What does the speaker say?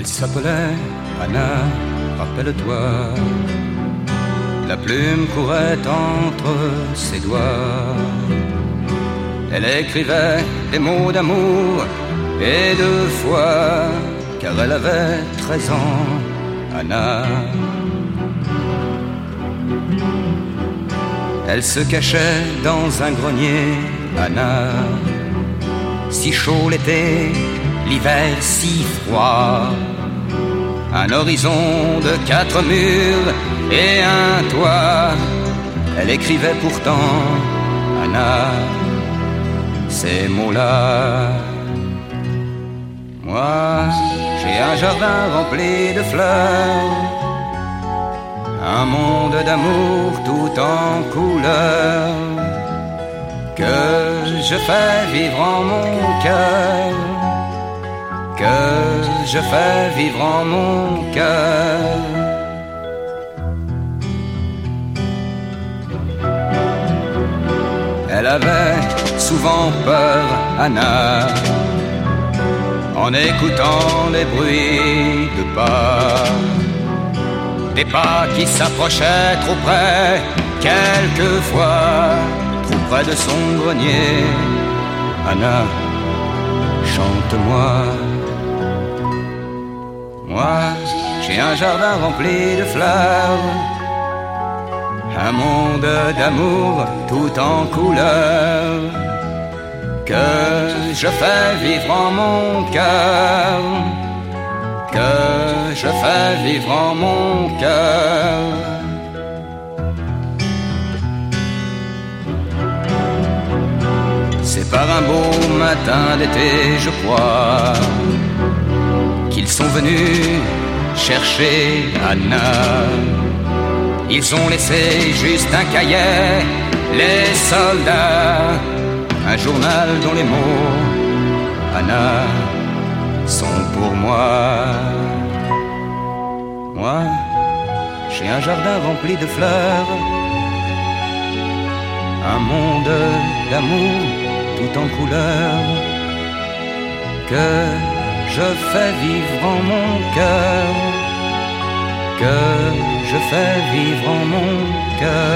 Elle s'appelait Anna, rappelle-toi. La plume courait entre ses doigts. Elle écrivait des mots d'amour et de foi, car elle avait 13 ans, Anna. Elle se cachait dans un grenier, Anna. Si chaud l'été, l'hiver si froid. Un horizon de 4 murs et un toit. Elle écrivait pourtant, Anna, ces mots-là. Moi, j'ai un jardin rempli de fleurs, un monde d'amour tout en couleurs, que je fais vivre en mon cœur, que je fais vivre en mon cœur. Elle avait souvent peur, Anna, en écoutant les bruits de pas, des pas qui s'approchaient trop près, quelquefois, trop près de son grenier. Anna, chante-moi. Moi, j'ai un jardin rempli de fleurs, un monde d'amour tout en couleurs, que je fais vivre en mon cœur, que je fais vivre en mon cœur. C'est par un beau matin d'été, je crois, qu'ils sont venus chercher Anna. Ils ont laissé juste un cahier, les soldats, un journal dont les mots, Anna, sont pour moi. Moi, j'ai un jardin rempli de fleurs, un monde d'amour tout en couleurs, que je fais vivre en mon cœur, que je fais vivre en mon cœur.